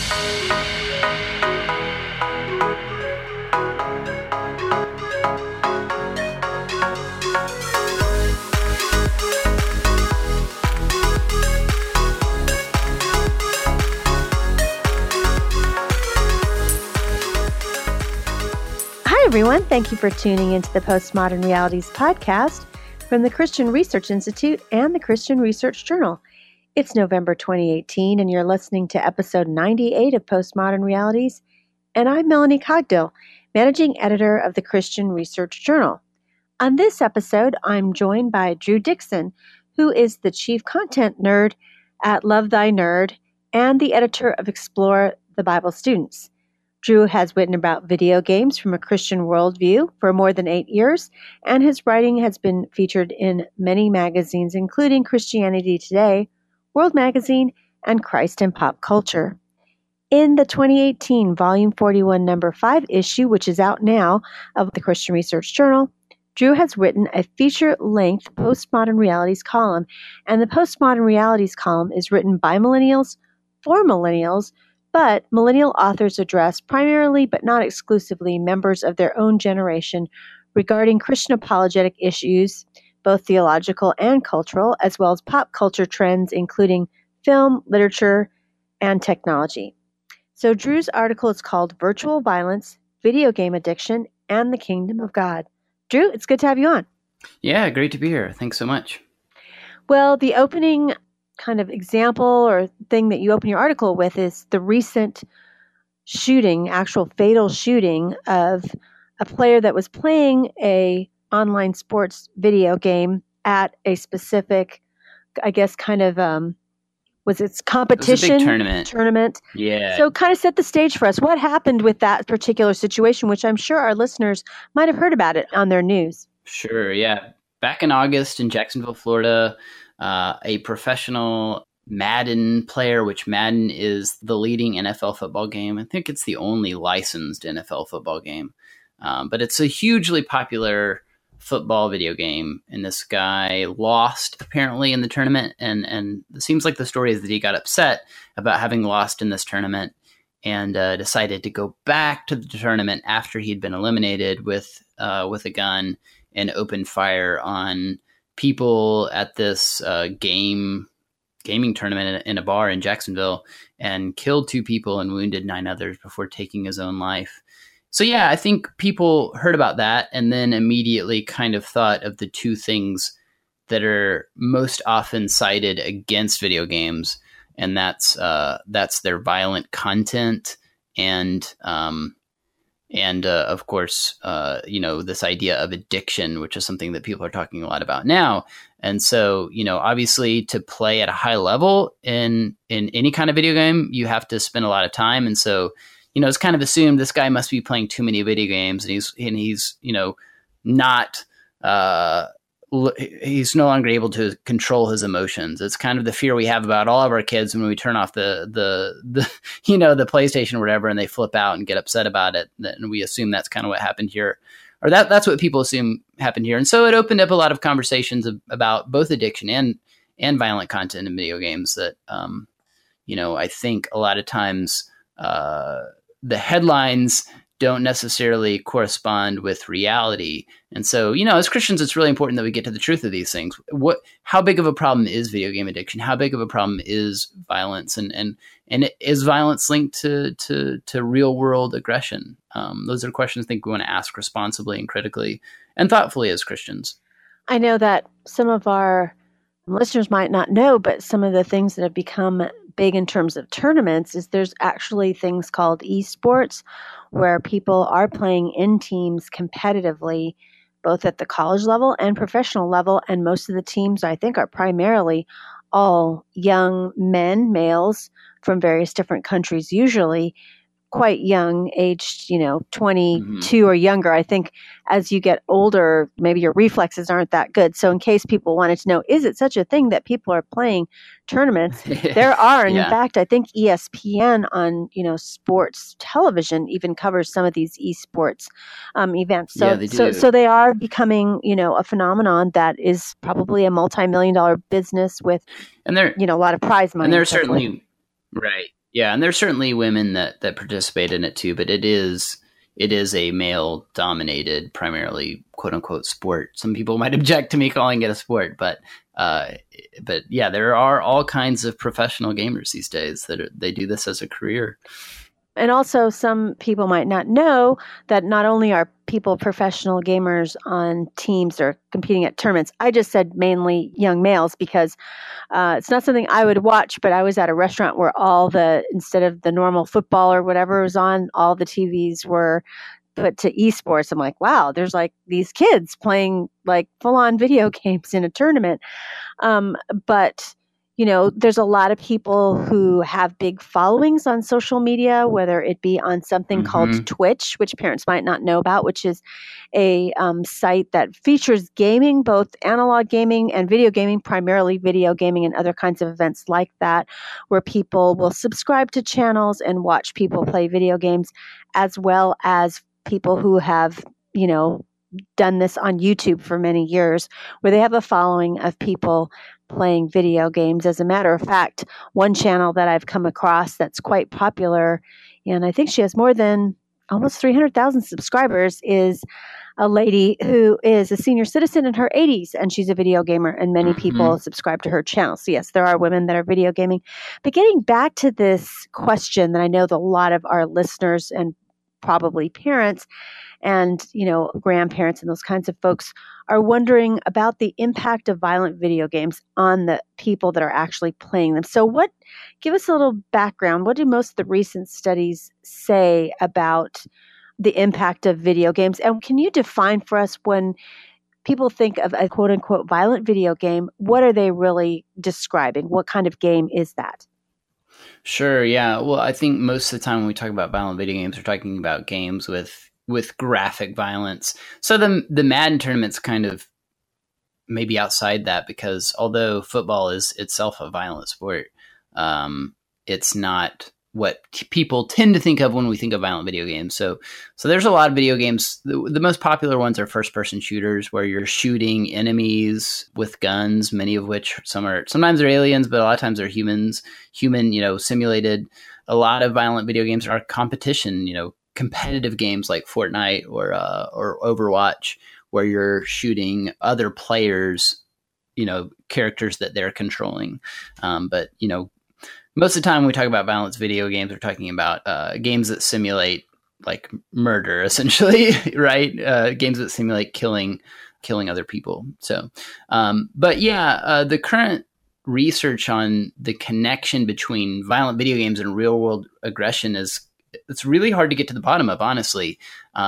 Everyone, thank you for tuning into the Postmodern Realities podcast from the Christian Research Institute and the Christian Research Journal. It's November 2018, and you're listening to episode 98 of Postmodern Realities, and I'm Melanie Cogdill, managing editor of the Christian Research Journal. On this episode, I'm joined by Drew Dixon, who is the chief content nerd at Love Thy Nerd and the editor of Explore the Bible Students. Drew has written about video games from a Christian worldview for more than 8 years, and his writing has been featured in many magazines, including Christianity Today, World Magazine, and Christ in Pop Culture. In the 2018 Volume 41, Number 5 issue, which is out now, of the Christian Research Journal, Drew has written a feature-length Postmodern Realities column, and the Postmodern Realities column is written by millennials, for millennials, but millennial authors address primarily but not exclusively members of their own generation regarding Christian apologetic issues, both theological and cultural, as well as pop culture trends, including film, literature, and technology. So Drew's article is called Virtual Violence, Video Game Addiction, and the Kingdom of God. Drew, it's good to have you on. Yeah, great to be here. Thanks so much. Well, the opening kind of example or thing that you open your article with is the recent shooting, actual fatal shooting of a player that was playing a online sports video game at a specific, I guess, kind of, was it competition? It was a big tournament. Yeah. So kind of set the stage for us. What happened with that particular situation, which I'm sure our listeners might have heard about it on their news? Sure, yeah. Back in August in Jacksonville, Florida, a professional Madden player, which Madden is the leading NFL football game. I think it's the only licensed NFL football game. But it's a hugely popular football video game. And this guy lost apparently in the tournament. And it seems like the story is that he got upset about having lost in this tournament and decided to go back to the tournament after he'd been eliminated with a gun and open fire on people at this gaming tournament in a bar in Jacksonville, and killed 2 people and wounded 9 others before taking his own life. So yeah, I think people heard about that and then immediately kind of thought of the 2 things that are most often cited against video games, and that's their violent content and of course, this idea of addiction, which is something that people are talking a lot about now. And so, obviously to play at a high level in any kind of video game, you have to spend a lot of time. And so, it's kind of assumed this guy must be playing too many video games, and he's not, he's no longer able to control his emotions. It's kind of the fear we have about all of our kids when we turn off the PlayStation or whatever, and they flip out and get upset about it. And we assume that's kind of what happened here, or that's what people assume happened here. And so it opened up a lot of conversations about both addiction and violent content in video games that, I think a lot of times the headlines don't necessarily correspond with reality. And so, as Christians, it's really important that we get to the truth of these things. How big of a problem is video game addiction? How big of a problem is violence? And is violence linked to real world aggression? Those are questions I think we want to ask responsibly and critically and thoughtfully as Christians. I know that some of our listeners might not know, but some of the things that have become big in terms of tournaments is there's actually things called esports where people are playing in teams competitively, both at the college level and professional level. And most of the teams, I think, are primarily all young men, males from various different countries, usually quite young, aged, 22 or younger. I think as you get older, maybe your reflexes aren't that good. So in case people wanted to know, is it such a thing that people are playing tournaments? There are. And in fact, I think ESPN on, sports television even covers some of these esports events. So, they do. so they are becoming, a phenomenon that is probably a multi-million-dollar business with, and there, a lot of prize money. And there's certainly, right. Yeah, and there's certainly women that participate in it too, but it is a male dominated, primarily quote unquote sport. Some people might object to me calling it a sport, but yeah, there are all kinds of professional gamers these days they do this as a career. And also, some people might not know that not only are people professional gamers on teams or competing at tournaments. I just said mainly young males because it's not something I would watch, but I was at a restaurant where instead of the normal football or whatever was on, all the TVs were put to esports. I'm like, wow, there's like these kids playing like full-on video games in a tournament. But there's a lot of people who have big followings on social media, whether it be on something called Twitch, which parents might not know about, which is a site that features gaming, both analog gaming and video gaming, primarily video gaming and other kinds of events like that, where people will subscribe to channels and watch people play video games, as well as people who have, done this on YouTube for many years, where they have a following of people playing video games. As a matter of fact, one channel that I've come across that's quite popular, and I think she has more than almost 300,000 subscribers, is a lady who is a senior citizen in her 80s, and she's a video gamer, and many people subscribe to her channel. So yes, there are women that are video gaming. But getting back to this question that I know that a lot of our listeners and probably parents and, grandparents and those kinds of folks are wondering about the impact of violent video games on the people that are actually playing them. So give us a little background. What do most of the recent studies say about the impact of video games? And can you define for us, when people think of a quote unquote violent video game, what are they really describing? What kind of game is that? Sure. Yeah. Well, I think most of the time when we talk about violent video games, we're talking about games with graphic violence. So the Madden tournament's kind of maybe outside that, because although football is itself a violent sport, it's not what people tend to think of when we think of violent video games. So there's a lot of video games. The most popular ones are first-person shooters, where you're shooting enemies with guns, many of which sometimes they're aliens, but a lot of times they're human, simulated. A lot of violent video games are competition, competitive games like Fortnite or Overwatch, where you're shooting other players, characters that they're controlling. But most of the time when we talk about violence video games, we're talking about games that simulate like murder, essentially, right? Games that simulate killing other people. So, but yeah, the current research on the connection between violent video games and real world aggression it's really hard to get to the bottom of, honestly.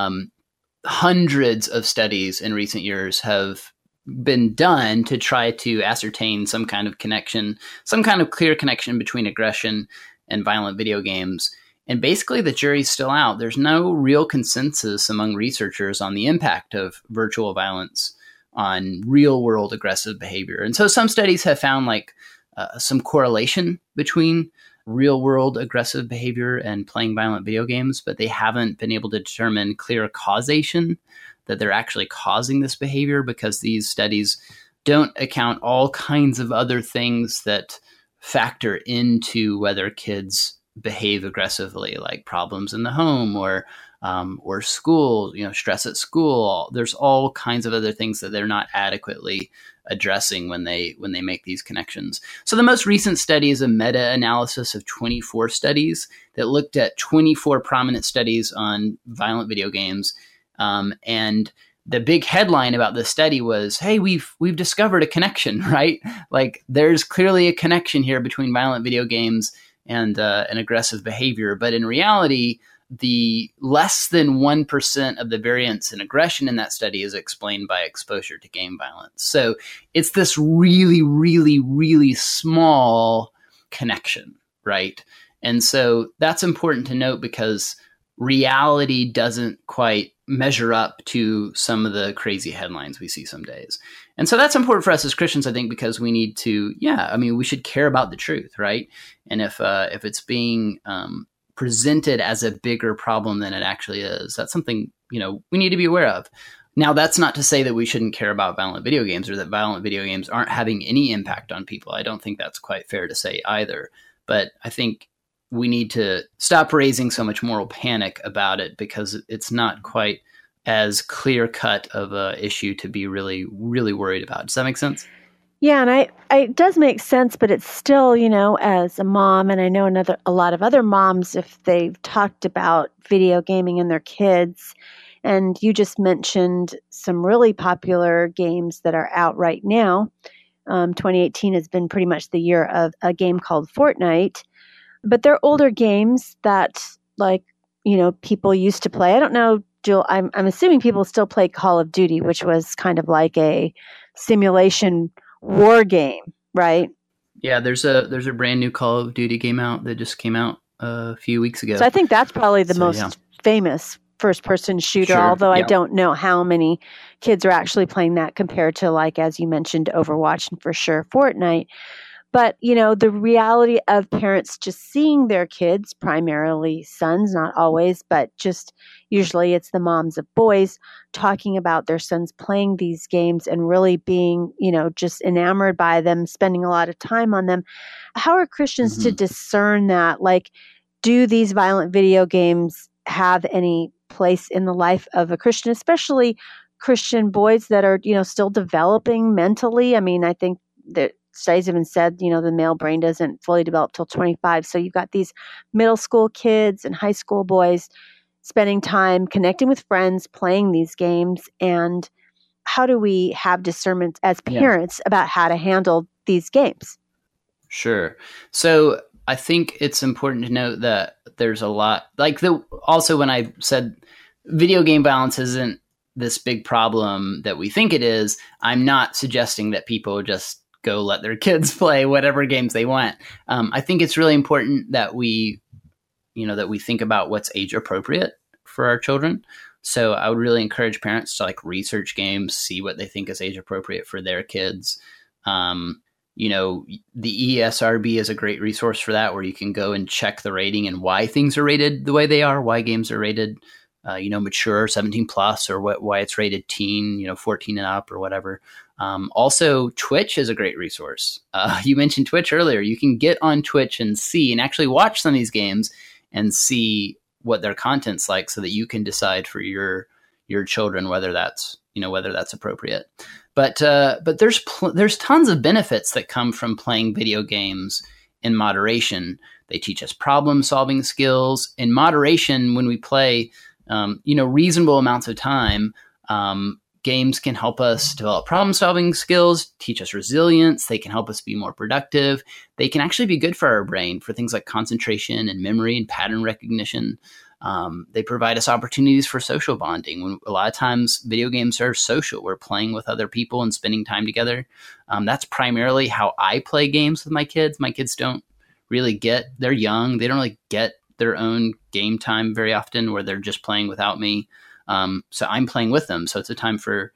Hundreds of studies in recent years have been done to try to ascertain some kind of connection, some kind of clear connection between aggression and violent video games. And basically the jury's still out. There's no real consensus among researchers on the impact of virtual violence on real world aggressive behavior. And so some studies have found some correlation between real world aggressive behavior and playing violent video games, but they haven't been able to determine clear causation, that they're actually causing this behavior, because these studies don't account all kinds of other things that factor into whether kids behave aggressively, like problems in the home or school, stress at school. There's all kinds of other things that they're not adequately addressing when they make these connections. So the most recent study is a meta-analysis of 24 studies that looked at 24 prominent studies on violent video games. And the big headline about this study was, hey, we've discovered a connection, right? Like there's clearly a connection here between violent video games and aggressive behavior. But in reality, the less than 1% of the variance in aggression in that study is explained by exposure to game violence. So it's this really, really, really small connection, right? And so that's important to note, because reality doesn't quite measure up to some of the crazy headlines we see some days. And so that's important for us as Christians, I think, because we need to, we should care about the truth, right? And if it's being presented as a bigger problem than it actually is, that's something, we need to be aware of. Now, that's not to say that we shouldn't care about violent video games, or that violent video games aren't having any impact on people. I don't think that's quite fair to say either. But I think we need to stop raising so much moral panic about it, because it's not quite as clear cut of a issue to be really, really worried about. Does that make sense? Yeah, and it does make sense, but it's still, as a mom, and I know a lot of other moms, if they've talked about video gaming and their kids, and you just mentioned some really popular games that are out right now. 2018 has been pretty much the year of a game called Fortnite, but they're older games that, people used to play. I don't know, Jill, I'm assuming people still play Call of Duty, which was kind of like a simulation war game, right? Yeah, there's a brand new Call of Duty game out that just came out a few weeks ago. So I think that's probably the most famous first-person shooter, although I don't know how many kids are actually playing that compared to, as you mentioned, Overwatch and for sure Fortnite. But, the reality of parents just seeing their kids, primarily sons, not always, but just usually it's the moms of boys, talking about their sons playing these games and really being, just enamored by them, spending a lot of time on them. How are Christians to discern that? Do these violent video games have any place in the life of a Christian, especially Christian boys that are, still developing mentally? I mean, I think that studies even said, the male brain doesn't fully develop till 25. So you've got these middle school kids and high school boys spending time connecting with friends, playing these games. And how do we have discernment as parents about how to handle these games? Sure. So I think it's important to note that there's a lot, also when I said video game violence isn't this big problem that we think it is, I'm not suggesting that people just go let their kids play whatever games they want. I think it's really important that we think about what's age appropriate for our children. So I would really encourage parents to research games, see what they think is age appropriate for their kids. The ESRB is a great resource for that, where you can go and check the rating and why things are rated the way they are, why games are rated, mature, 17 plus, or why it's rated teen, 14 and up or whatever. Also, Twitch is a great resource. You mentioned Twitch earlier. You can get on Twitch and see and actually watch some of these games and see what their content's like, so that you can decide for your children whether that's appropriate. But there's tons of benefits that come from playing video games in moderation. They teach us problem solving skills. In moderation, when we play, reasonable amounts of time, games can help us develop problem solving skills, teach us resilience. They can help us be more productive. They can actually be good for our brain for things like concentration and memory and pattern recognition. They provide us opportunities for social bonding. A lot of times video games are social. We're playing with other people and spending time together. That's primarily how I play games with my kids. My kids don't really they're young. They don't really get their own game time very often, where they're just playing without me. So I'm playing with them. So it's a time for,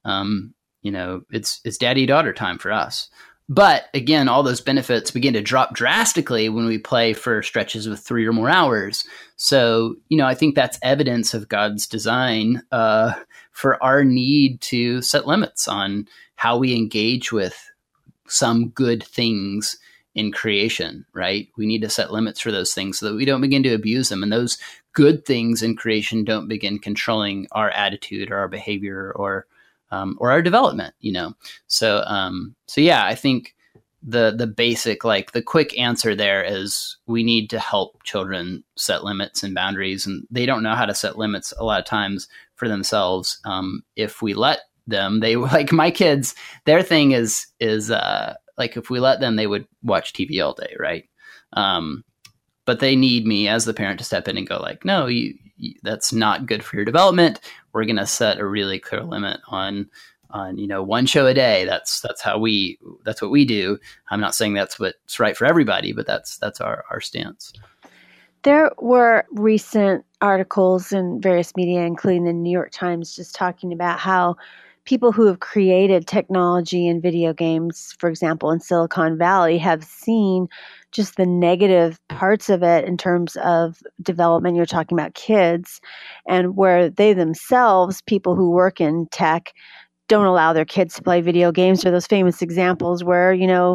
it's daddy-daughter time for us. But again, all those benefits begin to drop drastically when we play for stretches of 3 or more hours. So, I think that's evidence of God's design for our need to set limits on how we engage with some good things in creation, right? We need to set limits for those things so that we don't begin to abuse them. And those good things in creation don't begin controlling our attitude or our behavior or our development, So yeah, I think the basic, the quick answer there is we need to help children set limits and boundaries, and they don't know how to set limits a lot of times for themselves. If we let them, they, my kids, their thing is if we let them, they would watch TV all day, right? But they need me as the parent to step in and go no, that's not good for your development. We're going to set a really clear limit on one show a day. That's what we do. I'm not saying that's what's right for everybody, but that's our stance. There were recent articles in various media, including the New York Times, just talking about how people who have created technology and video games, for example, in Silicon Valley, have seen just the negative parts of it in terms of development. You're talking about kids, and where they themselves, people who work in tech, don't allow their kids to play video games. Or those famous examples where,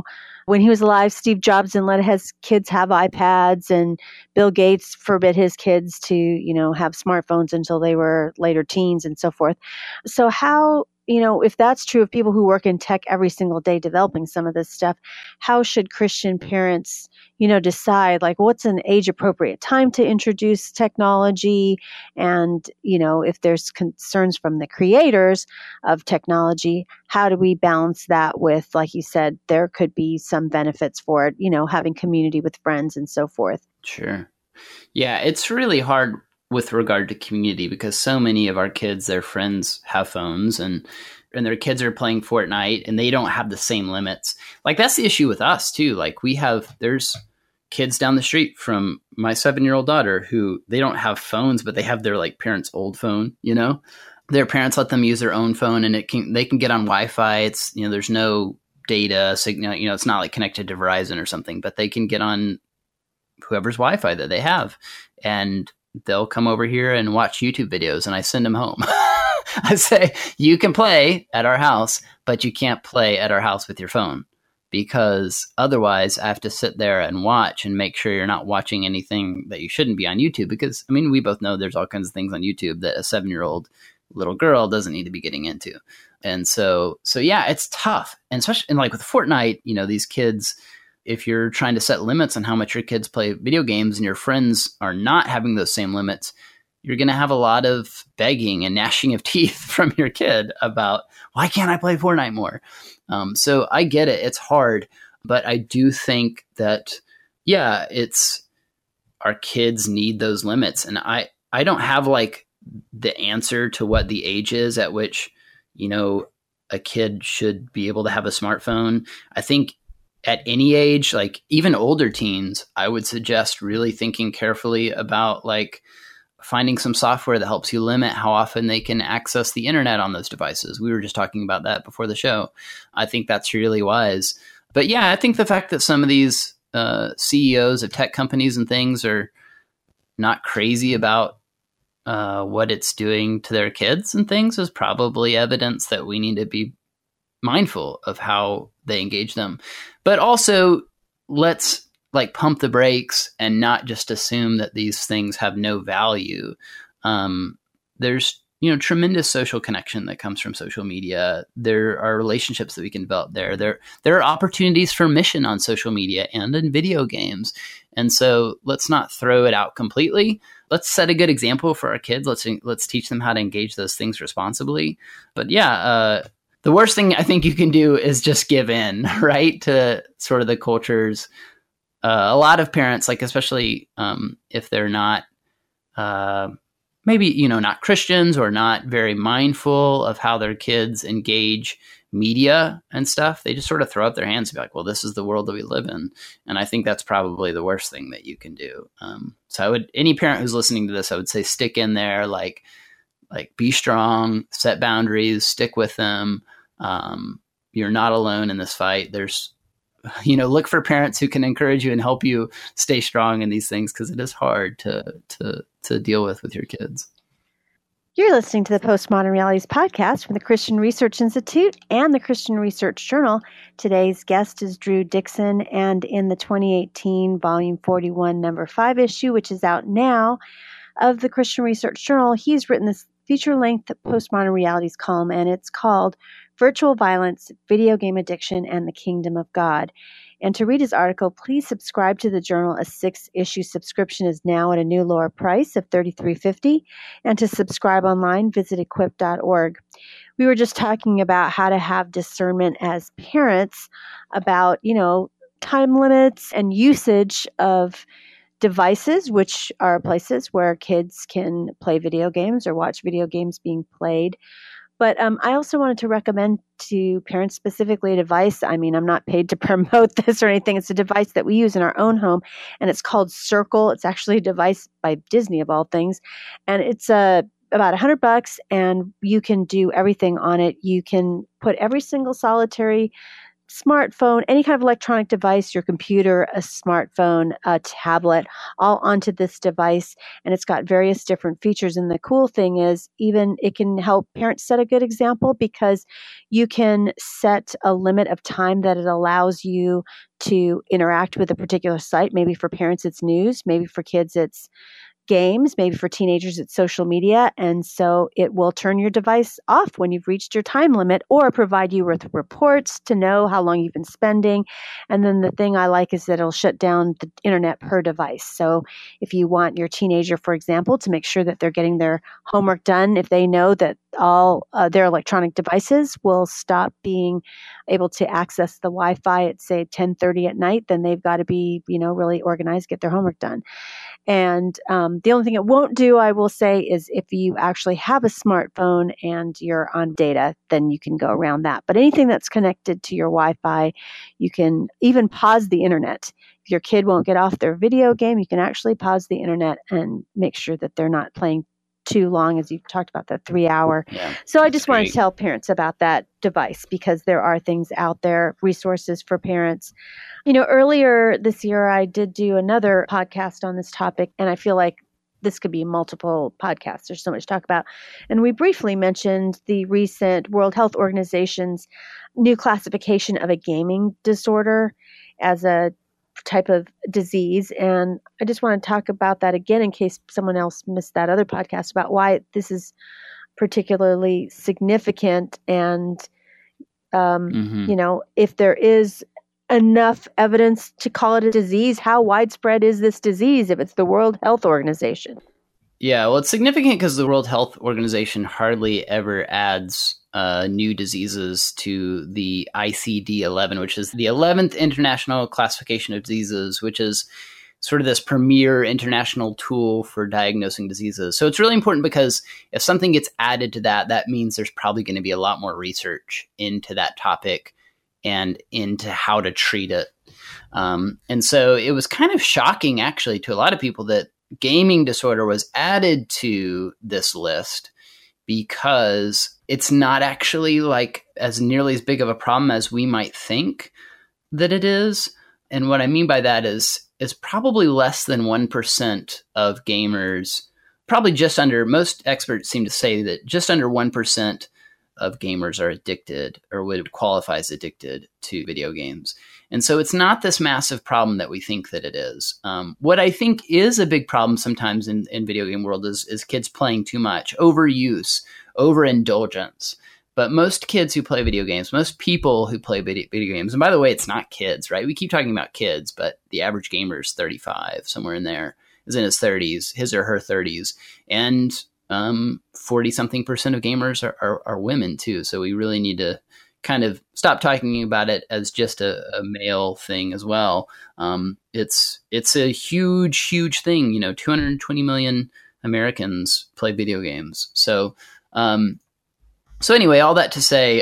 when he was alive, Steve Jobs didn't let his kids have iPads, and Bill Gates forbid his kids to, have smartphones until they were later teens and so forth. So how, if that's true of people who work in tech every single day developing some of this stuff, how should Christian parents, decide like what's an age appropriate time to introduce technology? And, if there's concerns from the creators of technology, how do we balance that with, like you said, there could be some benefits for it, having community with friends and so forth? Sure. Yeah, it's really hard with regard to community because so many of our kids, their friends have phones and their kids are playing Fortnite and they don't have the same limits. Like that's the issue with us too. Like there's kids down the street from my 7-year-old daughter who they don't have phones, but they have their like parents' old phone, Their parents let them use their own phone and they can get on Wi-Fi. It's, there's no data signal, it's not like connected to Verizon or something, but they can get on whoever's Wi-Fi that they have. And they'll come over here and watch YouTube videos and I send them home. I say, you can play at our house, but you can't play at our house with your phone because otherwise I have to sit there and watch and make sure you're not watching anything that you shouldn't be on YouTube. Because we both know there's all kinds of things on YouTube that a 7-year-old little girl doesn't need to be getting into. And so yeah, it's tough. And especially and like with Fortnite, these kids, if you're trying to set limits on how much your kids play video games and your friends are not having those same limits, you're going to have a lot of begging and gnashing of teeth from your kid about, why can't I play Fortnite more? So I get it. It's hard. But I do think that, yeah, our kids need those limits. And I don't have like the answer to what the age is at which, a kid should be able to have a smartphone. I think at any age, like even older teens, I would suggest really thinking carefully about like finding some software that helps you limit how often they can access the internet on those devices. We were just talking about that before the show. I think that's really wise. But yeah, I think the fact that some of these CEOs of tech companies and things are not crazy about what it's doing to their kids and things is probably evidence that we need to be mindful of how they engage them. But also, let's like pump the brakes and not just assume that these things have no value. There's, tremendous social connection that comes from social media. There are relationships that we can develop there. There are opportunities for mission on social media and in video games. And so let's not throw it out completely. Let's set a good example for our kids. Let's teach them how to engage those things responsibly. But yeah, the worst thing I think you can do is just give in, right, to sort of the culture's. A lot of parents, like especially if they're not maybe, not Christians or not very mindful of how their kids engage media and stuff, they just sort of throw up their hands and be like, well, this is the world that we live in. And I think that's probably the worst thing that you can do. So any parent who's listening to this, I would say stick in there, like be strong, set boundaries, stick with them. You're not alone in this fight. There's look for parents who can encourage you and help you stay strong in these things because it is hard to deal with your kids. You're listening to the Postmodern Realities podcast from the Christian Research Institute and the Christian Research Journal. Today's guest is Drew Dixon, and in the 2018 Volume 41, Number 5 issue, which is out now, of the Christian Research Journal, he's written this feature-length Postmodern Realities column, and it's called Virtual Violence, Video Game Addiction, and the Kingdom of God. And to read his article, please subscribe to the journal. A 6-issue subscription is now at a new lower price of $33.50. And to subscribe online, visit equip.org. We were just talking about how to have discernment as parents about, time limits and usage of devices, which are places where kids can play video games or watch video games being played. But I also wanted to recommend to parents specifically a device. I'm not paid to promote this or anything. It's a device that we use in our own home, and it's called Circle. It's actually a device by Disney, of all things. And it's about $100, and you can do everything on it. You can put every single solitary smartphone, any kind of electronic device, your computer, a smartphone, a tablet, all onto this device. And it's got various different features. And the cool thing is, even it can help parents set a good example, because you can set a limit of time that it allows you to interact with a particular site. Maybe for parents, it's news. Maybe for kids, it's games. Maybe for teenagers, it's social media. And so it will turn your device off when you've reached your time limit, or provide you with reports to know how long you've been spending. And then the thing I like is that it'll shut down the internet per device. So if you want your teenager, for example, to make sure that they're getting their homework done, if they know that all their electronic devices will stop being able to access the Wi-Fi at, say, 10:30 at night, then they've got to be, really organized, get their homework done. And the only thing it won't do, I will say, is if you actually have a smartphone and you're on data, then you can go around that. But anything that's connected to your Wi-Fi, you can even pause the internet. If your kid won't get off their video game, you can actually pause the internet and make sure that they're not playing too long, as you talked about, the 3-hour. Yeah, so I just want to tell parents about that device, because there are things out there, resources for parents. Earlier this year, I did do another podcast on this topic, and I feel like this could be multiple podcasts. There's so much to talk about. And we briefly mentioned the recent World Health Organization's new classification of a gaming disorder as a type of disease. And I just want to talk about that again, in case someone else missed that other podcast, about why this is particularly significant. And, if there is enough evidence to call it a disease, how widespread is this disease if it's the World Health Organization? Yeah, well, it's significant because the World Health Organization hardly ever adds new diseases to the ICD-11, which is the 11th International Classification of Diseases, which is sort of this premier international tool for diagnosing diseases. So it's really important, because if something gets added to that, that means there's probably going to be a lot more research into that topic and into how to treat it. And so it was kind of shocking, actually, to a lot of people that gaming disorder was added to this list, because it's not actually like as nearly as big of a problem as we might think that it is. And what I mean by that is probably less than 1% of gamers, probably just under, most experts seem to say that just under 1% of gamers are addicted or would qualify as addicted to video games. And so it's not this massive problem that we think that it is. What I think is a big problem sometimes in video game world is kids playing too much, overuse, overindulgence. But most kids who play video games, most people who play video games, and by the way, it's not kids, right? We keep talking about kids, but the average gamer is 35, somewhere in there, is in his 30s, his or her 30s. And 40-something% of gamers are women too. So we really need to kind of stop talking about it as just a male thing as well. It's a huge thing. 220 million Americans play video games. So anyway, all that to say,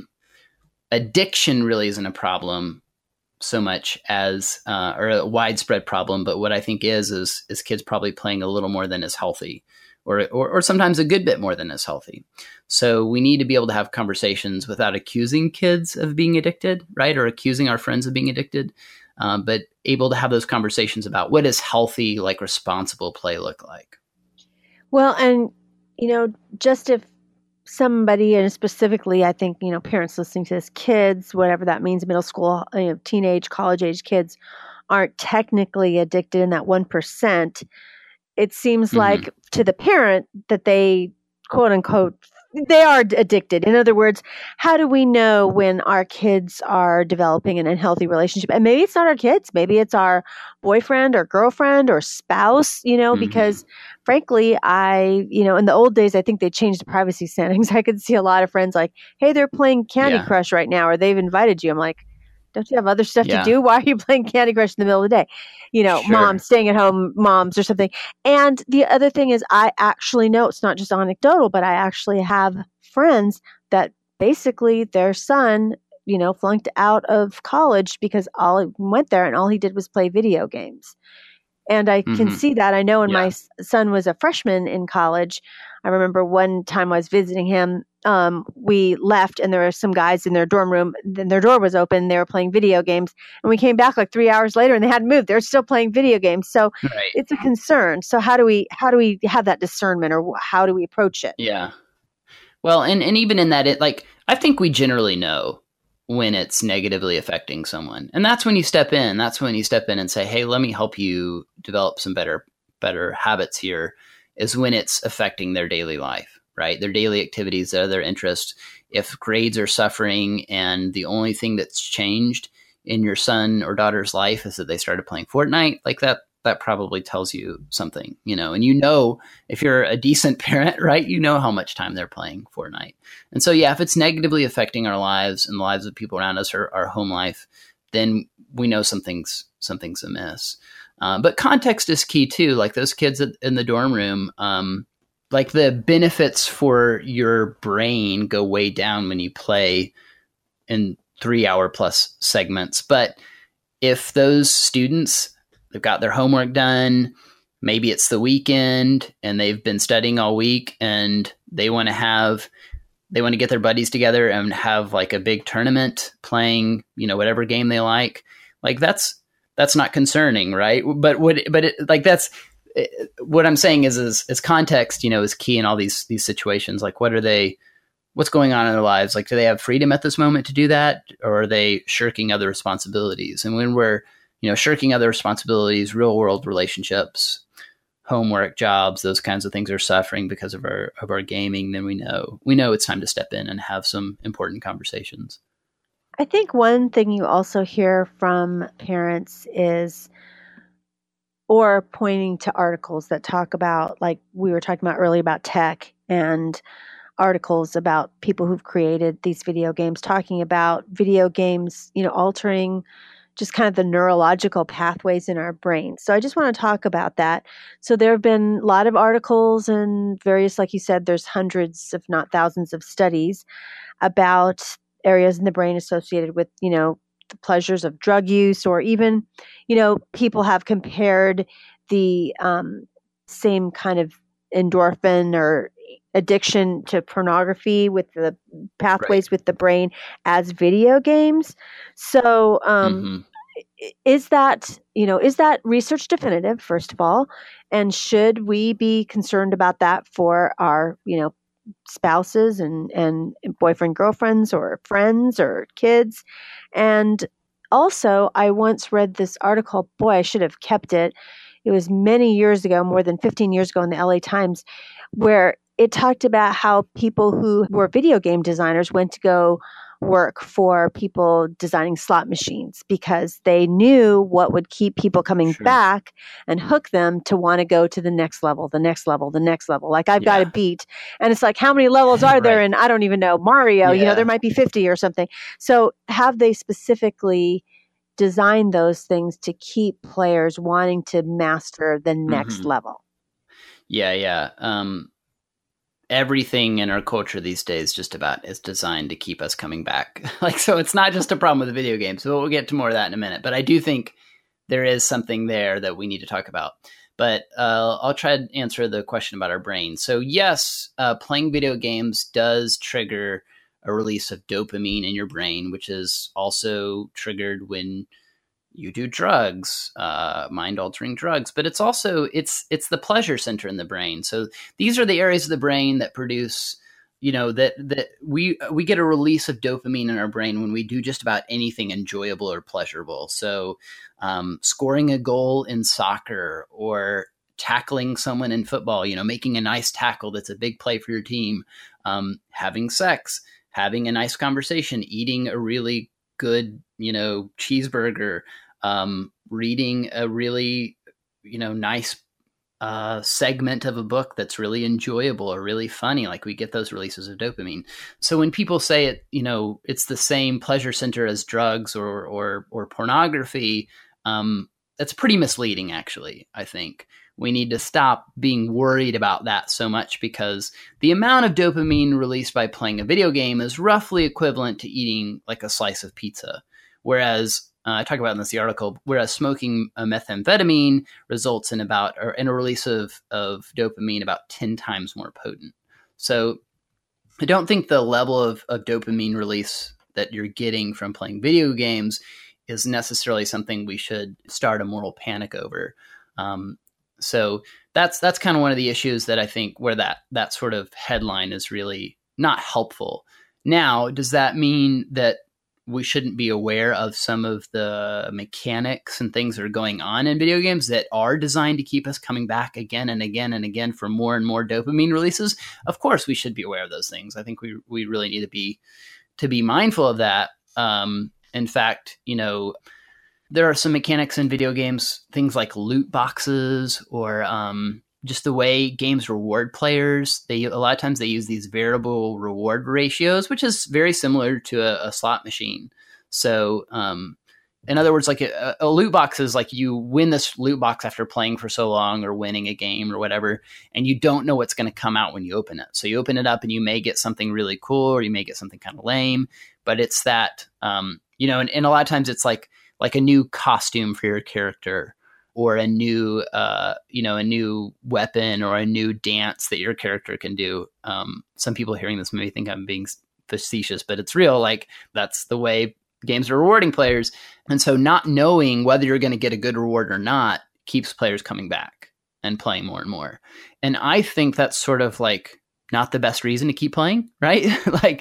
addiction really isn't a problem so much as, or a widespread problem. But what I think is kids probably playing a little more than is healthy. Or sometimes a good bit more than is healthy. So we need to be able to have conversations without accusing kids of being addicted, right? Or accusing our friends of being addicted, but able to have those conversations about what does healthy, like responsible play look like. Well, and, just if somebody, and specifically, I think, parents listening to this, kids, whatever that means, middle school, teenage, college age kids aren't technically addicted in that 1%. It seems like to the parent that they, quote unquote, they are addicted. In other words, how do we know when our kids are developing an unhealthy relationship? And maybe it's not our kids. Maybe it's our boyfriend or girlfriend or spouse, because frankly, in the old days, I think they changed the privacy settings. I could see a lot of friends like, hey, they're playing Candy Crush right now, or they've invited you. I'm like, don't you have other stuff to do? Why are you playing Candy Crush in the middle of the day? Sure. Moms, staying at home moms or something. And the other thing is, I actually know, it's not just anecdotal, but I actually have friends that basically their son, flunked out of college because all he went there and all he did was play video games. And I can see that. I know when my son was a freshman in college, I remember one time I was visiting him we left and there were some guys in their dorm room, then their door was open. They were playing video games, and we came back like 3 hours later and they hadn't moved. They're still playing video games. So Right. it's a concern. So how do we have that discernment, or how do we approach it? Yeah. Well, and even in that, I think we generally know when it's negatively affecting someone. And that's when you step in. That's when you step in and say, hey, let me help you develop some better habits here, is when it's affecting their daily life, right? Their daily activities, their interests. If grades are suffering and the only thing that's changed in your son or daughter's life is that they started playing Fortnite, like that probably tells you something, and if you're a decent parent, right, how much time they're playing Fortnite. And so, yeah, if it's negatively affecting our lives and the lives of people around us or our home life, then we know something's amiss. But context is key too. Like those kids in the dorm room, like the benefits for your brain go way down when you play in 3-hour plus segments. But if those students, they've got their homework done, maybe it's the weekend and they've been studying all week and they want to get their buddies together and have like a big tournament playing, whatever game they like that's not concerning, right? But what I'm saying is context, is key in all these situations. Like what's going on in their lives? Like, do they have freedom at this moment to do that? Or are they shirking other responsibilities? And when we're, shirking other responsibilities, real world relationships, homework, jobs, those kinds of things are suffering because of our gaming, then we know it's time to step in and have some important conversations. I think one thing you also hear from parents is, or pointing to articles that talk about, like we were talking about earlier about tech, and articles about people who've created these video games, talking about video games, altering just kind of the neurological pathways in our brain. So I just want to talk about that. So there have been a lot of articles and various, like you said, there's hundreds, if not thousands of studies about areas in the brain associated with, the pleasures of drug use, or even, people have compared the same kind of endorphin or addiction to pornography with the pathways with the brain as video games. So is that research definitive, first of all? And should we be concerned about that for our, spouses and boyfriend, girlfriends, or friends or kids? And also, I once read this article, boy, I should have kept it. It was many years ago, more than 15 years ago, in the LA Times, where it talked about how people who were video game designers went to go work for people designing slot machines because they knew what would keep people coming back and hook them to want to go to the next level, the next level, the next level. Like I've got a beat, and it's like, how many levels are there? And I don't even know. Mario, there might be 50 or something. So have they specifically designed those things to keep players wanting to master the next level? Yeah. Everything in our culture these days just about is designed to keep us coming back. So it's not just a problem with the video games. So we'll get to more of that in a minute. But I do think there is something there that we need to talk about. But I'll try to answer the question about our brain. So yes, playing video games does trigger a release of dopamine in your brain, which is also triggered when you do drugs, mind-altering drugs, but it's also it's the pleasure center in the brain. So these are the areas of the brain that produce, that we get a release of dopamine in our brain when we do just about anything enjoyable or pleasurable. So scoring a goal in soccer, or tackling someone in football, making a nice tackle that's a big play for your team, having sex, having a nice conversation, eating a really good, cheeseburger, reading a really, nice segment of a book that's really enjoyable or really funny. Like we get those releases of dopamine. So when people say it, it's the same pleasure center as drugs or pornography, that's pretty misleading, actually. I think we need to stop being worried about that so much, because the amount of dopamine released by playing a video game is roughly equivalent to eating like a slice of pizza. Whereas I talk about in this article, whereas smoking a methamphetamine results in a release of dopamine about 10 times more potent. So I don't think the level of dopamine release that you're getting from playing video games is necessarily something we should start a moral panic over. So that's kind of one of the issues that I think where that sort of headline is really not helpful. Now, does that mean that we shouldn't be aware of some of the mechanics and things that are going on in video games that are designed to keep us coming back again and again and again for more and more dopamine releases? Of course, we should be aware of those things. I think we really need to be mindful of that. In fact, there are some mechanics in video games, things like loot boxes or just the way games reward players. A lot of times they use these variable reward ratios, which is very similar to a slot machine. So in other words, like a loot box is like you win this loot box after playing for so long or winning a game or whatever, and you don't know what's going to come out when you open it. So you open it up and you may get something really cool or you may get something kind of lame, but it's that, and a lot of times it's like a new costume for your character or a new weapon or a new dance that your character can do. Some people hearing this may think I'm being facetious, but it's real. Like that's the way games are rewarding players. And so not knowing whether you're going to get a good reward or not keeps players coming back and playing more and more. And I think that's sort of like not the best reason to keep playing, right? Like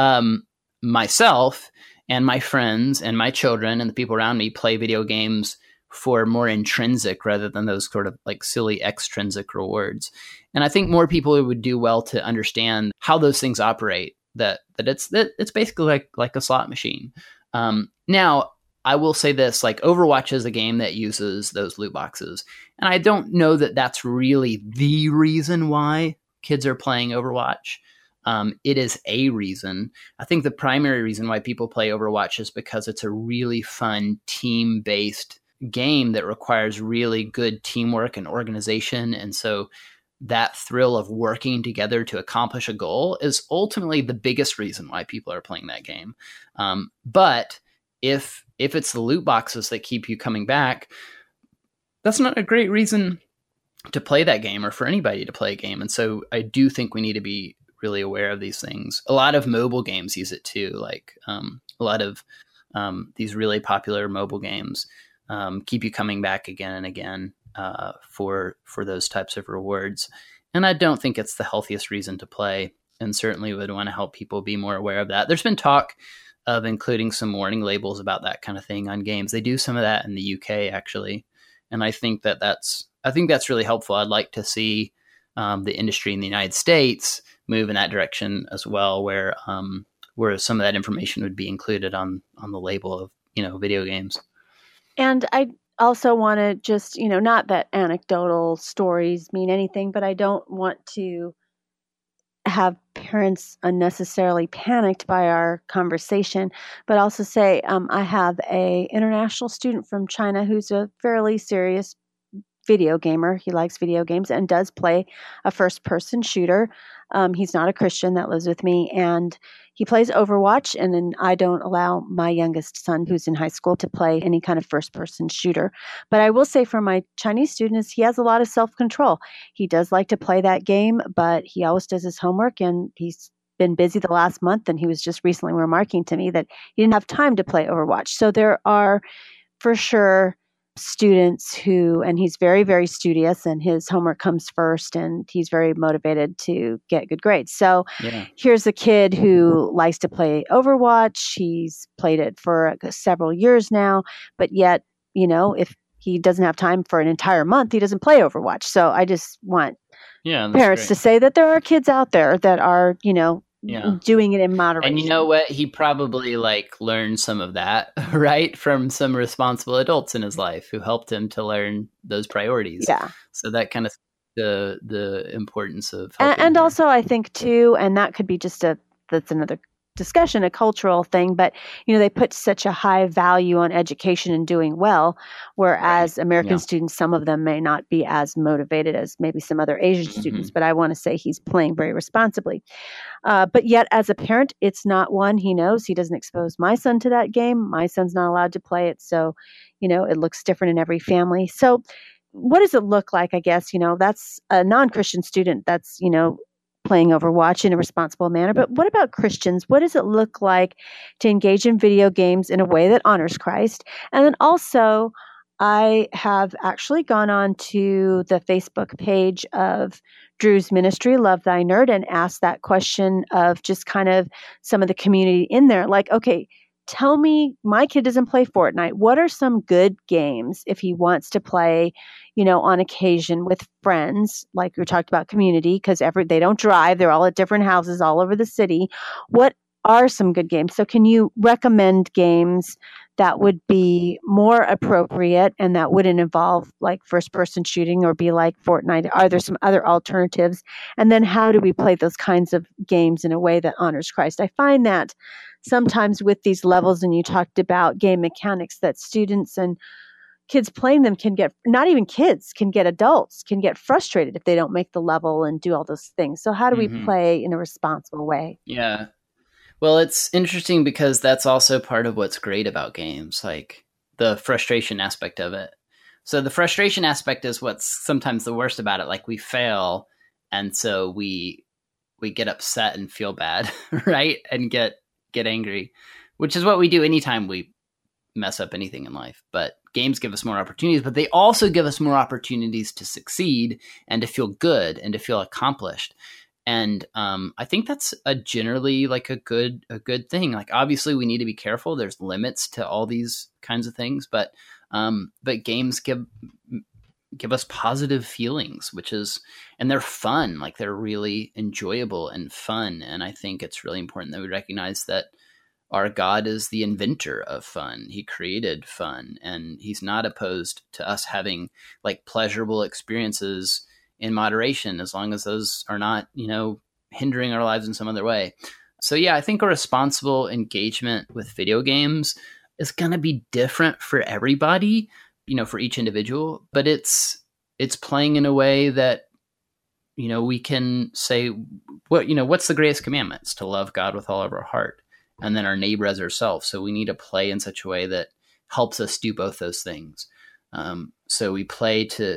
myself and my friends and my children and the people around me play video games for more intrinsic rather than those sort of like silly extrinsic rewards. And I think more people would do well to understand how those things operate, that it's basically like a slot machine. Now, I will say this, like Overwatch is a game that uses those loot boxes. And I don't know that that's really the reason why kids are playing Overwatch. It is a reason. I think the primary reason why people play Overwatch is because it's a really fun team-based game that requires really good teamwork and organization. And so that thrill of working together to accomplish a goal is ultimately the biggest reason why people are playing that game. But if it's the loot boxes that keep you coming back, that's not a great reason to play that game or for anybody to play a game. And so I do think we need to be really aware of these things. A lot of mobile games use it too. Like a lot of these really popular mobile games keep you coming back again and again for those types of rewards. And I don't think it's the healthiest reason to play, and certainly would want to help people be more aware of that. There's been talk of including some warning labels about that kind of thing on games. They do some of that in the UK actually, and I think that's really helpful. I'd like to see the industry in the United States move in that direction as well, where some of that information would be included on the label of video games. And I also want to just, not that anecdotal stories mean anything, but I don't want to have parents unnecessarily panicked by our conversation, but also say I have a international student from China who's a fairly serious video gamer. He likes video games and does play a first-person shooter. He's not a Christian that lives with me, and he plays Overwatch, and then I don't allow my youngest son, who's in high school, to play any kind of first-person shooter. But I will say for my Chinese student is he has a lot of self-control. He does like to play that game, but he always does his homework, and he's been busy the last month, and he was just recently remarking to me that he didn't have time to play Overwatch. So there are, for sure, students who, and he's very, very studious and his homework comes first and he's very motivated to get good grades. So Here's a kid who likes to play Overwatch. He's played it for several years now, but yet, if he doesn't have time for an entire month, he doesn't play Overwatch. So I just want parents to say that there are kids out there that are, doing it in moderation. And you know what? He probably learned some of that, right? From some responsible adults in his life who helped him to learn those priorities. Yeah. So that kind of the importance of and also I think too, and that could be that's another discussion, a cultural thing, but they put such a high value on education and doing well, whereas American students, some of them may not be as motivated as maybe some other Asian students, but I want to say he's playing very responsibly. But yet as a parent, it's not one he knows. He doesn't expose my son to that game. My son's not allowed to play it. So, it looks different in every family. So what does it look like? I guess, that's a non-Christian student that's, playing Overwatch in a responsible manner. But what about Christians? What does it look like to engage in video games in a way that honors Christ? And then also, I have actually gone on to the Facebook page of Drew's ministry, Love Thy Nerd, and asked that question of just kind of some of the community in there. Like, okay, tell me, my kid doesn't play Fortnite. What are some good games if he wants to play, on occasion with friends, like we talked about community, because they don't drive. They're all at different houses all over the city. What are some good games? So can you recommend games that would be more appropriate and that wouldn't involve like first person shooting or be like Fortnite? Are there some other alternatives? And then how do we play those kinds of games in a way that honors Christ? I find that sometimes with these levels, and you talked about game mechanics, that students and kids playing them can get, not even kids, can get adults, can get frustrated if they don't make the level and do all those things. So how do we play in a responsible way? Yeah. Well, it's interesting because that's also part of what's great about games, like the frustration aspect of it. So the frustration aspect is what's sometimes the worst about it. Like we fail, and so we get upset and feel bad, right? And get angry, which is what we do anytime we mess up anything in life. But games give us more opportunities, but they also give us more opportunities to succeed and to feel good and to feel accomplished. And I think that's generally like a good thing. Like obviously we need to be careful. There's limits to all these kinds of things, but games give us positive feelings, and they're fun. Like they're really enjoyable and fun. And I think it's really important that we recognize that our God is the inventor of fun. He created fun, and he's not opposed to us having like pleasurable experiences in moderation, as long as those are not, hindering our lives in some other way. So yeah, I think a responsible engagement with video games is going to be different for everybody, for each individual, but it's playing in a way that, we can say, what's the greatest commandment? It's to love God with all of our heart, and then our neighbor as ourselves. So we need to play in such a way that helps us do both those things. So we play to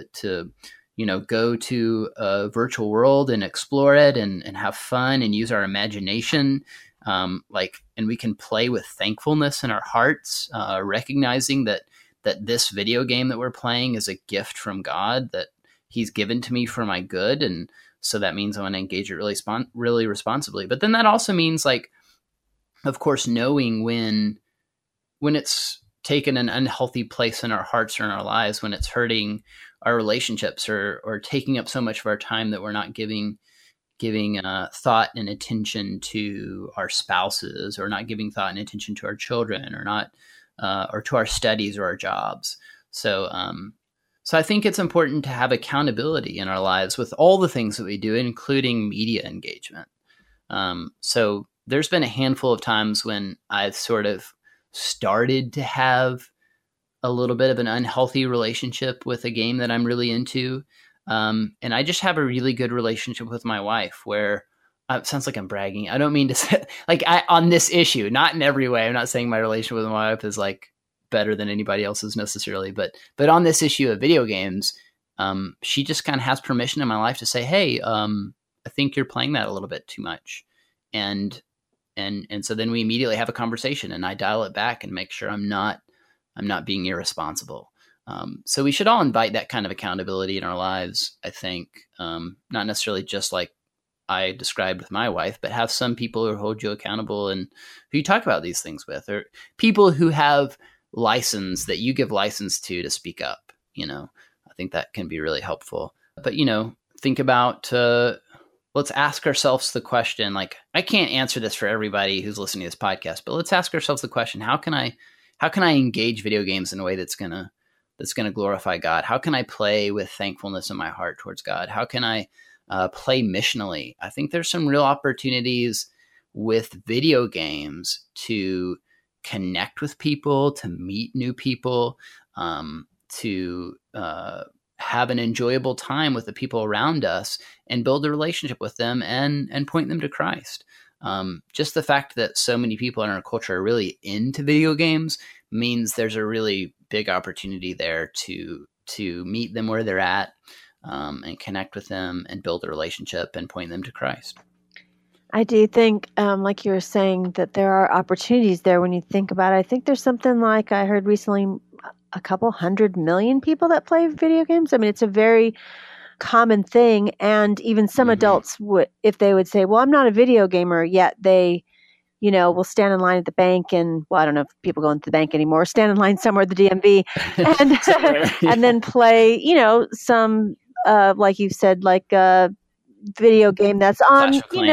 go to a virtual world and explore it and have fun and use our imagination. And we can play with thankfulness in our hearts, recognizing that this video game that we're playing is a gift from God that he's given to me for my good. And so that means I want to engage it really responsibly. But then that also means, like, of course, knowing when it's taken an unhealthy place in our hearts or in our lives, when it's hurting our relationships or taking up so much of our time that we're not giving thought and attention to our spouses, or not giving thought and attention to our children, or not or to our studies or our jobs. So I think it's important to have accountability in our lives with all the things that we do, including media engagement. So there's been a handful of times when I've sort of started to have a little bit of an unhealthy relationship with a game that I'm really into. And I just have a really good relationship with my wife, where it sounds like I'm bragging. I don't mean to say, like, on this issue, not in every way. I'm not saying my relationship with my wife is like better than anybody else's necessarily, but on this issue of video games, she just kind of has permission in my life to say, hey, I think you're playing that a little bit too much. And so then we immediately have a conversation, and I dial it back and make sure I'm not being irresponsible. So we should all invite that kind of accountability in our lives, I think, not necessarily just like I described with my wife, but have some people who hold you accountable and who you talk about these things with, or people who have license that you give license to speak up. I think that can be really helpful. But, think about, let's ask ourselves the question, like, I can't answer this for everybody who's listening to this podcast, but let's ask ourselves the question, how can I engage video games in a way that's going to glorify God? How can I play with thankfulness in my heart towards God? How can I play missionally? I think there's some real opportunities with video games to connect with people, to meet new people, to have an enjoyable time with the people around us and build a relationship with them and point them to Christ. Just the fact that so many people in our culture are really into video games means there's a really big opportunity there to meet them where they're at, and connect with them and build a relationship and point them to Christ. I do think, like you were saying, that there are opportunities there when you think about it. I think there's something like I heard recently, a couple 100 million people that play video games. I mean, it's a very common thing. And even some adults would, if they would say, well, I'm not a video gamer, yet they, will stand in line at the bank and, well, I don't know if people go into the bank anymore, stand in line somewhere at the DMV and, and then play, some, like you said, like video game that's on,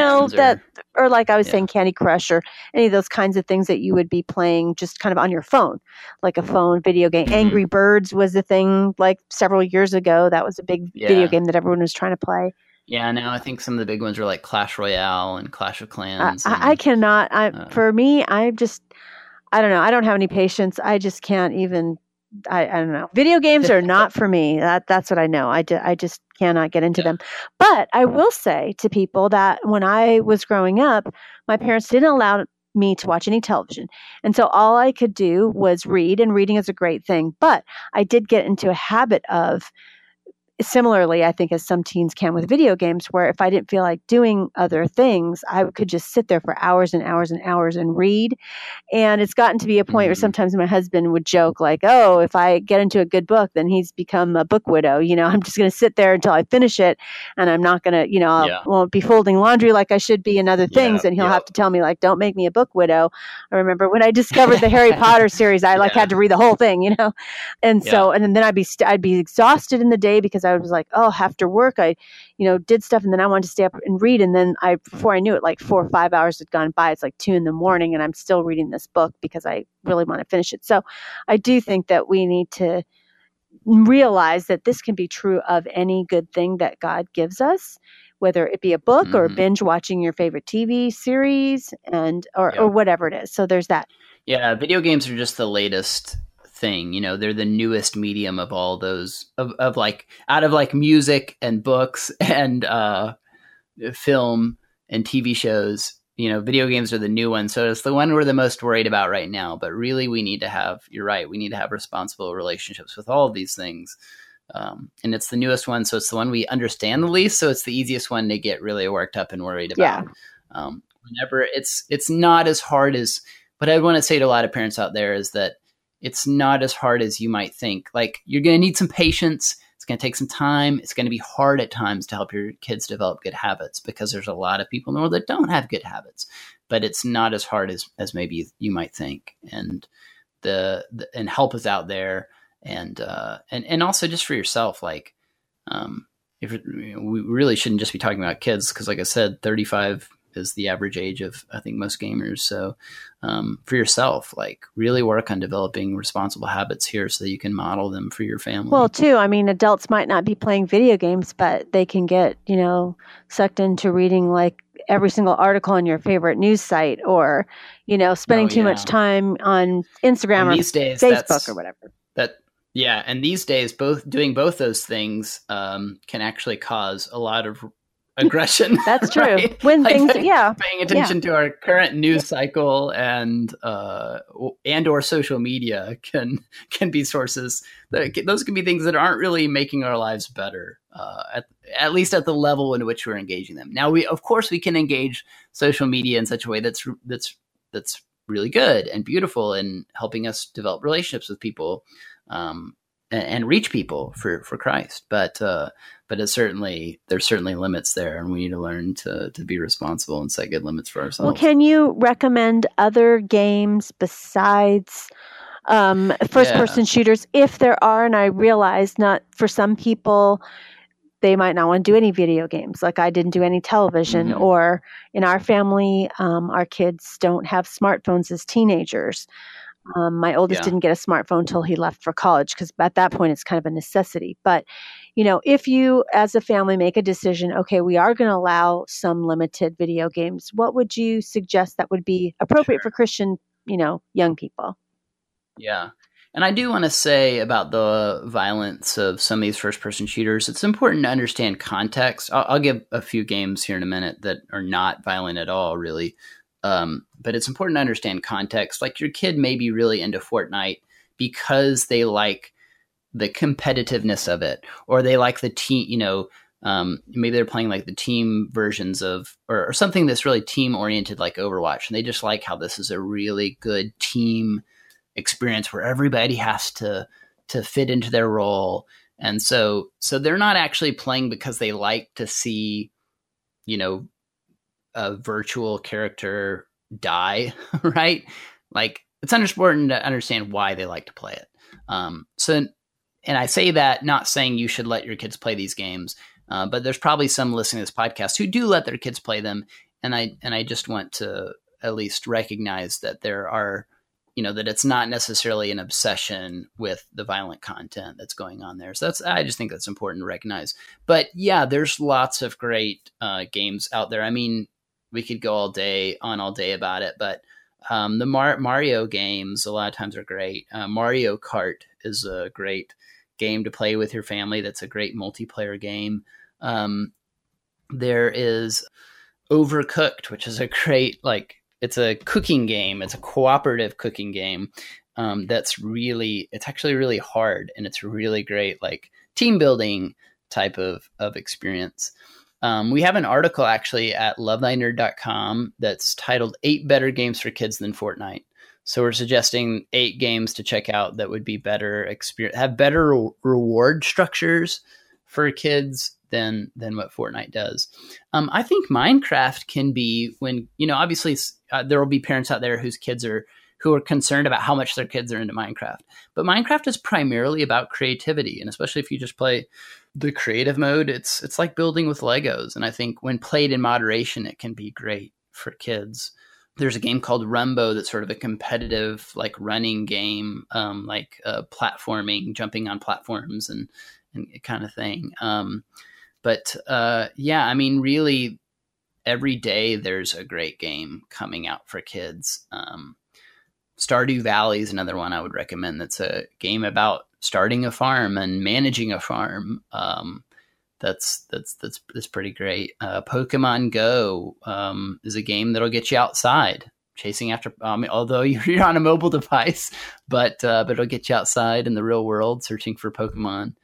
or like I was saying, Candy Crush or any of those kinds of things that you would be playing just kind of on your phone, like a phone video game. Angry Birds was the thing like several years ago. That was a big video game that everyone was trying to play. Yeah, now I think some of the big ones are like Clash Royale and Clash of Clans. I cannot. For me, I don't know. I don't have any patience. I just can't even. I don't know. Video games are not for me. That's what I know. I just cannot get into them. But I will say to people that when I was growing up, my parents didn't allow me to watch any television. And so all I could do was read, and reading is a great thing. But I did get into a habit of, similarly, I think, as some teens can with video games, where if I didn't feel like doing other things, I could just sit there for hours and hours and hours and read. And it's gotten to be a point where sometimes my husband would joke like, oh, if I get into a good book, then he's become a book widow. I'm just going to sit there until I finish it. And I'm not going to, I won't be folding laundry like I should be and other things. And he'll have to tell me like, don't make me a book widow. I remember when I discovered the Harry Potter series, I had to read the whole thing, And so, and then I'd be exhausted in the day because I was like, oh, after work, I, did stuff. And then I wanted to stay up and read. And then before I knew it, like 4 or 5 hours had gone by. It's like 2 a.m. and I'm still reading this book because I really want to finish it. So I do think that we need to realize that this can be true of any good thing that God gives us, whether it be a book or binge watching your favorite TV series or whatever it is. So there's that. Yeah. Video games are just the latest thing. They're the newest medium of all those of like out of like music and books and film and TV shows. Video games are the new one. So it's the one we're the most worried about right now. But really, you're right. We need to have responsible relationships with all of these things. And it's the newest one. So it's the one we understand the least. So it's the easiest one to get really worked up and worried about. Whenever it's not as hard as, what I want to say to a lot of parents out there is that it's not as hard as you might think. Like, you're going to need some patience. It's going to take some time. It's going to be hard at times to help your kids develop good habits because there's a lot of people in the world that don't have good habits. But it's not as hard as maybe you might think. And and help is out there. And also just for yourself, like, if we really shouldn't just be talking about kids because, like I said, 35 is the average age of, I think, most gamers. So for yourself, like, really work on developing responsible habits here so that you can model them for your family. Well, too, I mean, adults might not be playing video games, but they can get, sucked into reading like every single article on your favorite news site or, spending too much time on Instagram or Facebook or whatever. And these days, doing both those things can actually cause a lot of aggression. That's true. Right? When things, paying attention to our current news cycle and or social media can be sources. Those can be things that aren't really making our lives better, at least at the level in which we're engaging them. Now, we can engage social media in such a way that's really good and beautiful and helping us develop relationships with people. And reach people for Christ, but there's certainly limits there, and we need to learn to be responsible and set good limits for ourselves. Well, can you recommend other games besides first-person shooters, if there are? And I realize not for some people, they might not want to do any video games. Like I didn't do any television, or in our family, our kids don't have smartphones as teenagers. My oldest didn't get a smartphone until he left for college because at that point it's kind of a necessity. But, if you as a family make a decision, okay, we are going to allow some limited video games, what would you suggest that would be appropriate for Christian, young people? Yeah. And I do want to say about the violence of some of these first-person shooters, it's important to understand context. I'll give a few games here in a minute that are not violent at all, really. But it's important to understand context. Like your kid may be really into Fortnite because they like the competitiveness of it, or they like the team, maybe they're playing like the team versions of, or something that's really team oriented, like Overwatch. And they just like how this is a really good team experience where everybody has to fit into their role. And so they're not actually playing because they like to see, a virtual character die, right? Like, it's important to understand why they like to play it. And I say that not saying you should let your kids play these games, but there's probably some listening to this podcast who do let their kids play them. And I just want to at least recognize that there are, that it's not necessarily an obsession with the violent content that's going on there. So I just think that's important to recognize. But yeah, there's lots of great games out there. I mean, we could go all day about it, but the Mario games a lot of times are great. Mario Kart is a great game to play with your family. That's a great multiplayer game. There is Overcooked, which is a great, it's a cooking game. It's a cooperative cooking game. It's actually really hard, and it's really great, team building type of experience. We have an article actually at lovethynerd.com that's titled 8 Better Games for Kids Than Fortnite. So we're suggesting 8 games to check out that would be better have better reward structures for kids than what Fortnite does. I think Minecraft can be, when, obviously there will be parents out there who are concerned about how much their kids are into Minecraft. But Minecraft is primarily about creativity, and especially if you just play the creative mode, it's like building with Legos. And I think when played in moderation, it can be great for kids. There's a game called Rumbo that's sort of a competitive, running game, platforming, jumping on platforms and kind of thing. Really, every day there's a great game coming out for kids. Stardew Valley is another one I would recommend. That's a game about starting a farm and managing a farm. That's pretty great. Pokemon Go is a game that'll get you outside chasing after. Although you're on a mobile device, but it'll get you outside in the real world searching for Pokemon.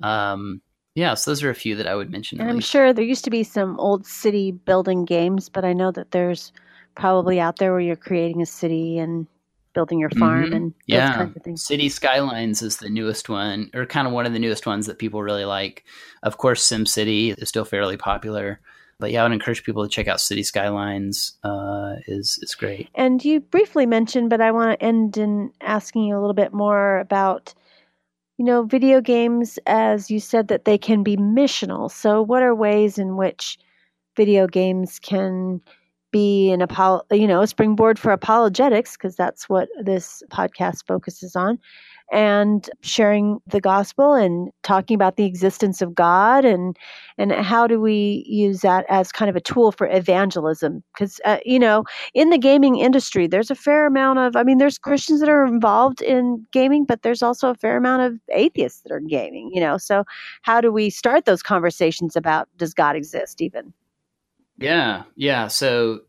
So those are a few that I would mention. And I'm sure there used to be some old city building games, but I know that there's probably out there where you're creating a city and building your farm and those kinds of things. City Skylines is the newest one, or kind of one of the newest ones that people really like. Of course, SimCity is still fairly popular. But yeah, I would encourage people to check out City Skylines. It's great. And you briefly mentioned, but I want to end in asking you a little bit more about, video games, as you said, that they can be missional. So what are ways in which video games can be a springboard for apologetics, because that's what this podcast focuses on, and sharing the gospel and talking about the existence of God, and how do we use that as kind of a tool for evangelism? Because in the gaming industry, there's a fair amount of, there's Christians that are involved in gaming, but there's also a fair amount of atheists that are gaming. So how do we start those conversations about, does God exist even? Yeah. So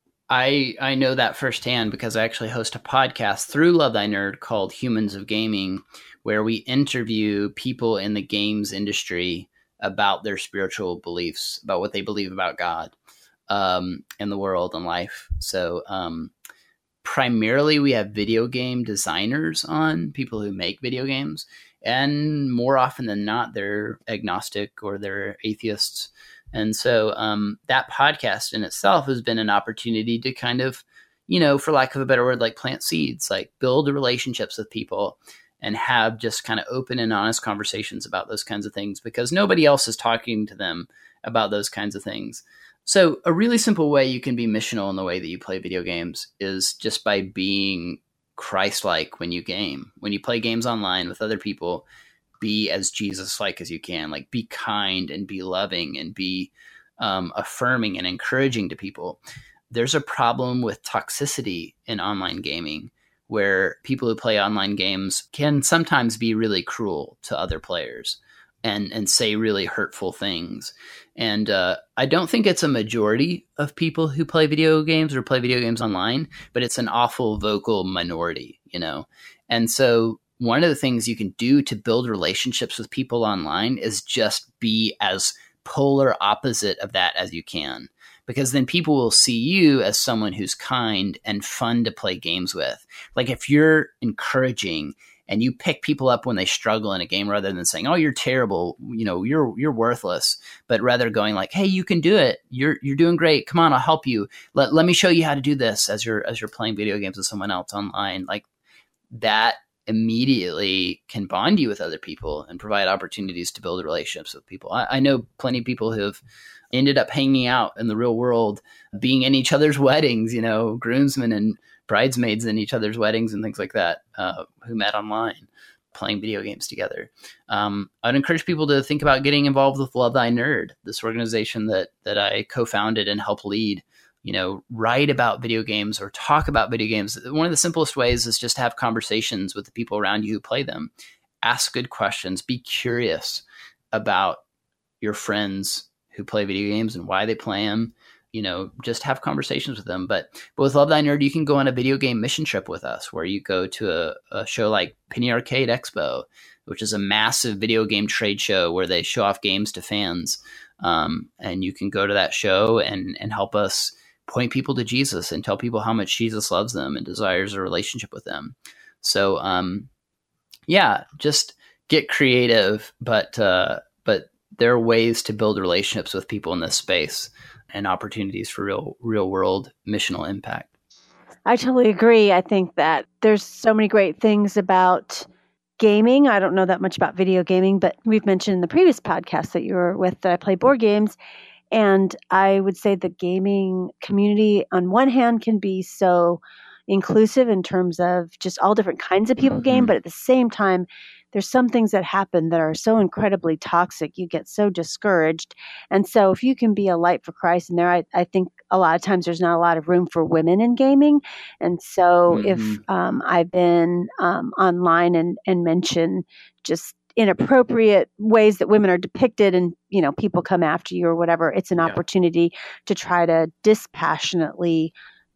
I know that firsthand because I actually host a podcast through Love Thy Nerd called Humans of Gaming, where we interview people in the games industry about their spiritual beliefs, about what they believe about God, and the world and life. So primarily we have video game designers on, people who make video games, and more often than not, they're agnostic or they're atheists. And so that podcast in itself has been an opportunity to kind of, for lack of a better word, plant seeds, build relationships with people and have just kind of open and honest conversations about those kinds of things, because nobody else is talking to them about those kinds of things. So a really simple way you can be missional in the way that you play video games is just by being Christ-like when you game. When you play games online with other people, be as Jesus-like as you can, be kind and be loving and be affirming and encouraging to people. There's a problem with toxicity in online gaming where people who play online games can sometimes be really cruel to other players and say really hurtful things. And I don't think it's a majority of people who play video games or play video games online, but it's an awful vocal minority, And so one of the things you can do to build relationships with people online is just be as polar opposite of that as you can, because then people will see you as someone who's kind and fun to play games with. Like if you're encouraging and you pick people up when they struggle in a game rather than saying, "Oh, you're terrible, you're worthless," but rather going like, "Hey, you can do it. You're doing great. Come on, I'll help you. Let me show you how to do this," as you're playing video games with someone else online. Like that immediately can bond you with other people and provide opportunities to build relationships with people. I know plenty of people who have ended up hanging out in the real world, being in each other's weddings, groomsmen and bridesmaids in each other's weddings and things like that, who met online playing video games together. I'd encourage people to think about getting involved with Love Thy Nerd, this organization that I co-founded and helped lead. Write about video games or talk about video games. One of the simplest ways is just have conversations with the people around you who play them. Ask good questions. Be curious about your friends who play video games and why they play them. Just have conversations with them. But with Love Thy Nerd, you can go on a video game mission trip with us, where you go to a show like Penny Arcade Expo, which is a massive video game trade show where they show off games to fans. And you can go to that show and help us point people to Jesus and tell people how much Jesus loves them and desires a relationship with them. So, just get creative, but there are ways to build relationships with people in this space and opportunities for real world missional impact. I totally agree. I think that there's so many great things about gaming. I don't know that much about video gaming, but we've mentioned in the previous podcast that you were with that I play board games. And I would say the gaming community, on one hand, can be so inclusive in terms of just all different kinds of people game, but at the same time, there's some things that happen that are so incredibly toxic. You get so discouraged. And so if you can be a light for Christ in there, I think a lot of times there's not a lot of room for women in gaming. And so if I've been online and mention just inappropriate ways that women are depicted and, people come after you or whatever, it's an opportunity to try to dispassionately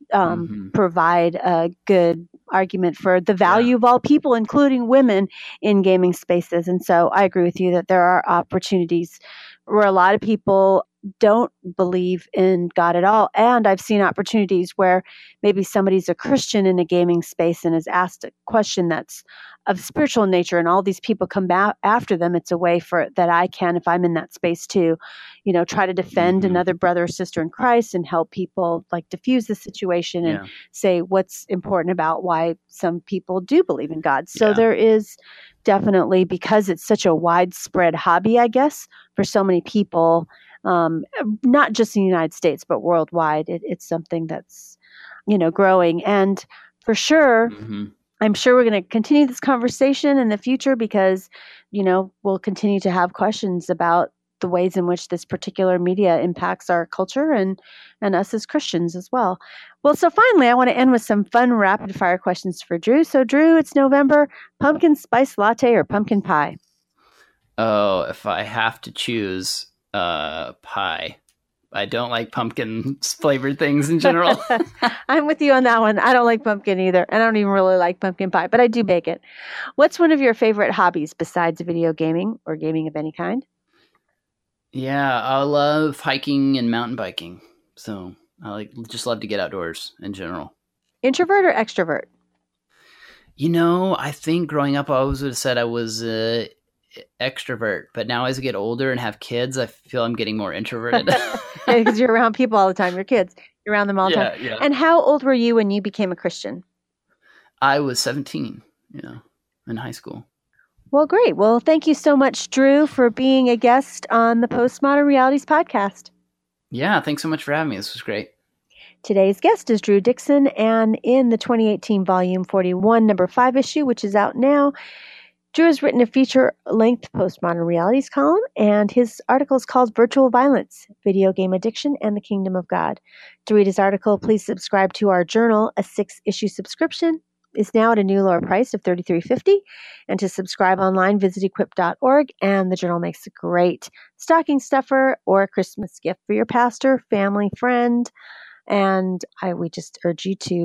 provide a good argument for the value of all people, including women in gaming spaces. And so I agree with you that there are opportunities where a lot of people don't believe in God at all. And I've seen opportunities where maybe somebody's a Christian in a gaming space and is asked a question that's of spiritual nature, and all these people come back after them. It's a way for that I can, if I'm in that space too, try to defend another brother or sister in Christ and help people like diffuse the situation and say what's important about why some people do believe in God. So there is definitely, because it's such a widespread hobby, I guess, for so many people, not just in the United States, but worldwide, it's something that's, growing. And for sure, I'm sure we're going to continue this conversation in the future because, we'll continue to have questions about the ways in which this particular media impacts our culture and us as Christians as well. Well, so finally, I want to end with some fun rapid fire questions for Drew. So Drew, it's November, pumpkin spice latte or pumpkin pie? Oh, if I have to choose, pie. I don't like pumpkin flavored things in general. I'm with you on that one. I don't like pumpkin either. And I don't even really like pumpkin pie, but I do bake it. What's one of your favorite hobbies besides video gaming or gaming of any kind? Yeah, I love hiking and mountain biking. So I just love to get outdoors in general. Introvert or extrovert? I think growing up, I always would have said I was extrovert, but now as I get older and have kids, I feel I'm getting more introverted. Because you're around people all the time. Your kids, you're around them all the time. Yeah. And how old were you when you became a Christian? I was 17, in high school. Well, great. Well, thank you so much, Drew, for being a guest on the Postmodern Realities podcast. Yeah, thanks so much for having me. This was great. Today's guest is Drew Dixon, and in the 2018 Volume 41, Number 5 issue, which is out now, Drew has written a feature-length Postmodern Realities column, and his article is called Virtual Violence, Video Game Addiction and the Kingdom of God. To read his article, please subscribe to our journal. A 6-issue subscription is now at a new lower price of $33.50. And to subscribe online, visit equip.org, and the journal makes a great stocking stuffer or a Christmas gift for your pastor, family, friend. And we just urge you to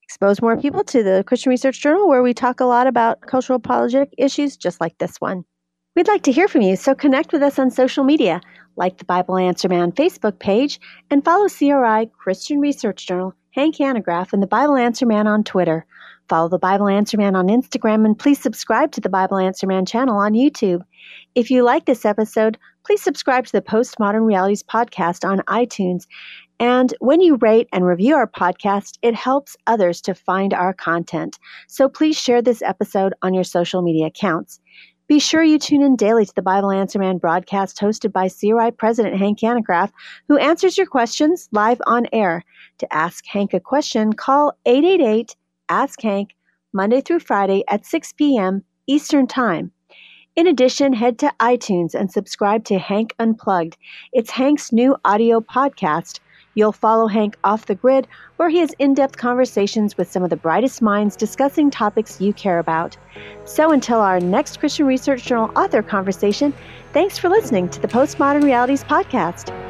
expose more people to the Christian Research Journal, where we talk a lot about cultural apologetic issues just like this one. We'd like to hear from you, so connect with us on social media, like the Bible Answer Man Facebook page, and follow CRI Christian Research Journal, Hank Hanegraaff, and the Bible Answer Man on Twitter. Follow the Bible Answer Man on Instagram, and please subscribe to the Bible Answer Man channel on YouTube. If you like this episode, please subscribe to the Postmodern Realities podcast on iTunes. And when you rate and review our podcast, it helps others to find our content. So please share this episode on your social media accounts. Be sure you tune in daily to the Bible Answer Man broadcast hosted by CRI President Hank Hanegraaff, who answers your questions live on air. To ask Hank a question, call 888-ASK-HANK, Monday through Friday at 6 p.m. Eastern Time. In addition, head to iTunes and subscribe to Hank Unplugged. It's Hank's new audio podcast. You'll follow Hank off the grid, where he has in-depth conversations with some of the brightest minds discussing topics you care about. So until our next Christian Research Journal author conversation, thanks for listening to the Postmodern Realities podcast.